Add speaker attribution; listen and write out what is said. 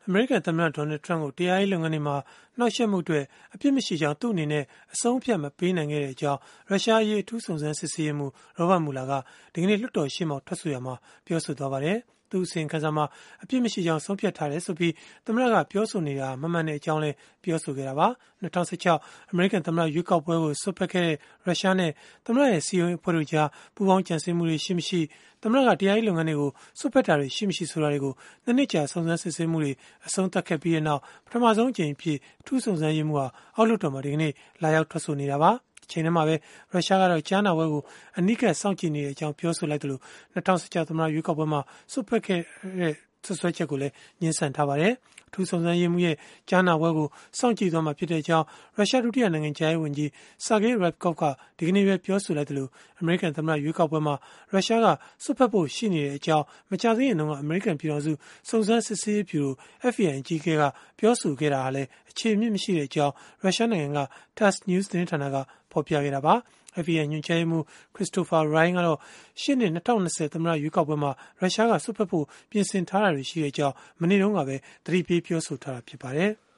Speaker 1: အမေရိကန်သမ္မတ Donald Trump ကိုတရားရေးလုပ်ငန်းတွေမှာနှောက်ယှက်မှုအတွက်အပြစ်မရှိကြောင်းသူ့အနေနဲ့အဆုံးအဖြတ်မပေးနိုင်ခဲ့ကြောင်းရုရှားအရေးအထူးစုံစမ်းစစ်ဆေးရေးမှူး Robert Mueller ကဒီကနေ့လွှတ်တော်ရှေ့မှောက်ထွက်ဆိုရမှာပြောဆိုသွားပါတယ်။ သူ့အစီရင်ခံစာမှာအပြစ်မရှိကြောင်းဆုံးဖြတ်ထားတယ်ဆိုပြီးသမ္မတကပြောဆိုနေတာမမှန်တဲ့အကြောင်းလည်းပြောဆိုခဲ့တာပါ။ 2016အမေရိကန်သမ္မတရွေးကောက်ပွဲကိုစွက်ဖက်ခဲ့တဲ့ရုရှားနဲ့သမ္မတရဲ့စည်းရုံးရေးအဖွဲ့တို့ကြားပူးပေါင်းကြံစည်မှုတွေရှိမရှိသမ္မတကတရားရေးလုပ်ငန်းတွေကိုစွက်ဖက်တာတွေရှိမရှိဆိုတာတွေကို2 နှစ်ကြာစုံစမ်းစစ်ဆေးမှုတွေအဆုံးသတ်ခဲ့ပြီးနောက်ပထမဆုံးအကြိမ်အဖြစ်အထူးစုံစမ်းရေးမှူးဟာအောက်လွှတ်တော်မှာဒီကနေ့လာရောက်ထွက်ဆိုနေတာပါ။ချိန်ထဲမှာပဲရုရှားကတော့ကြားနာပွဲကိုအနီးကပ်စောင့်ကြည့်နေတဲ့အကြောင်းပြောဆိုလိုက်သလို2016သမ္မတရွေးကောက်ပွဲမှာစွက်ဖက်ခဲ့တဲ့ဆွဆွဲချက်ကိုလည်းညှင်းဆန်ထားပါတယ်။အထူးစုံစမ်းရေးမှူးရဲ့ကြားနာပွဲကိုစောင့်ကြည့်သွားမှာဖြစ်တဲ့အကြောင်းရုရှားဒုတိယနိုင်ငံခြားရေးဝန်ကြီး Sergei Ryabkov ကဒီကနေ့ပဲပြောဆိုလိုက်သလိုအမေရိကန်သမ္မတရွေးကောက်ပွဲမှာရုရှားကစွက်ဖက်ဖို့ရှိနေတဲ့အကြောင်းမကြာသေးခင်တုန်းကအမေရိကန်ပြည်ထောင်စုစုံစမ်းစစ်ဆေးရေးဗျူရို FBI အကြီးအကဲကပြောဆိုခဲ့တာဟာလည်းအခြေအမြစ်မရှိတဲ့အကြောင်းရုရှားနိုင်ငံက TASS News သတင်းဌာနကဖော်ပြခဲ့တာပါ။ FBI ညွှန်ကြားရေးမှူး Christopher Wray ကတော့ရှေ့နှစ်2020သမ္မတရွေးကောက်ပွဲမှာရုရှားကစွက်ဖက်ဖို့ပြင်ဆင်ထားတာတွေရှိတဲ့အကြောင်းမနေ့တုန်းကပဲသတိပေးပြောဆိုထားတာဖြစ်ပါတယ်။